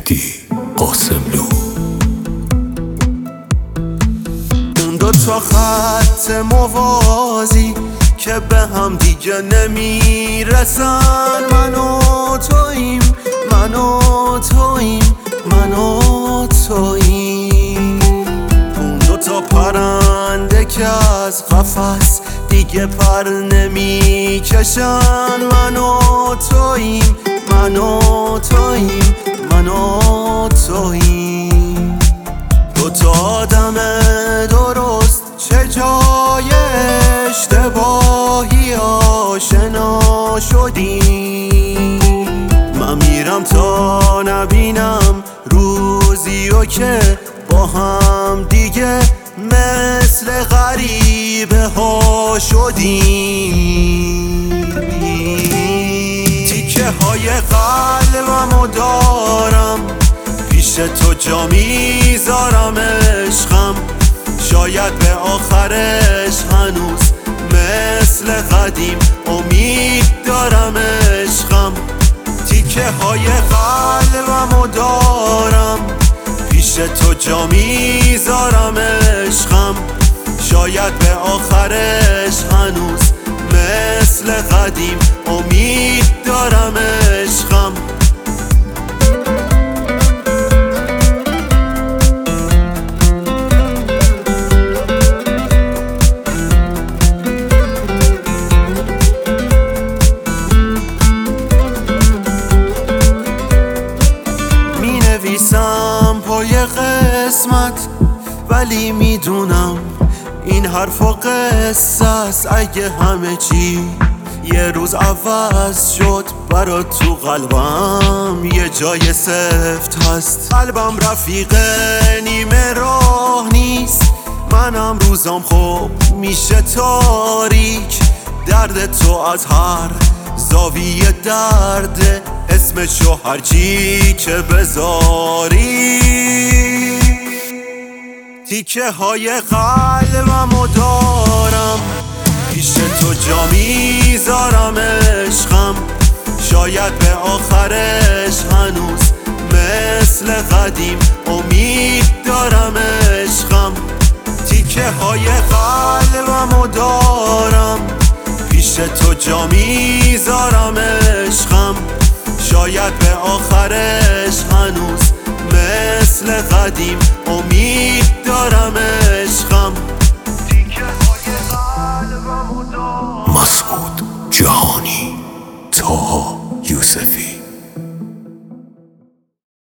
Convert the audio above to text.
مهدی قاسملو. اون دو تا خط موازی که به هم دیگه نمیرسن، من و توییم، من و توییم، من و توییم. اون دو تا پرنده که از قفس دیگه پر نمیکشن، من و توییم، من و توییم، من و توییم. دو تا آدم درست چه جای اشتباهی آشنا شدیم. من میرم تا نبینم روزی و که با هم دیگه مثل غریبه ها شدیم. تیکه های قلبمو دارم، پیش تو جا میذارم عشقم، شاید به آخرش هنوز مثل قدیم امید دارم عشقم. تیکه های قلبمو دارم، پیش تو جا میذارم عشقم، شاید به آخرش هنوز مثل قدیم امید دارم عشقم. نویسم پای قسمت ولی میدونم این حرف و قصه است. اگه همه چی یه روز عوض شد، برا تو قلبم یه جای سفت هست. قلبم رفیق نیمه راه نیست، منم روزام خوب میشه تاریک. درد تو از هر زاویه درده، اسمشو هرچی که بذاری. تیکه های قلبمو دارم، پیش تو جا میذارم عشقم، شاید به آخرش هنوز مثل قدیم امید دارم عشقم. تیکه های قلبمو دارم، پیش تو جا میذارم عشقم، شاید به آخرش هنوز مثل قدیم امید دارم عشقم. مسعود جهانی، طه یوسفی.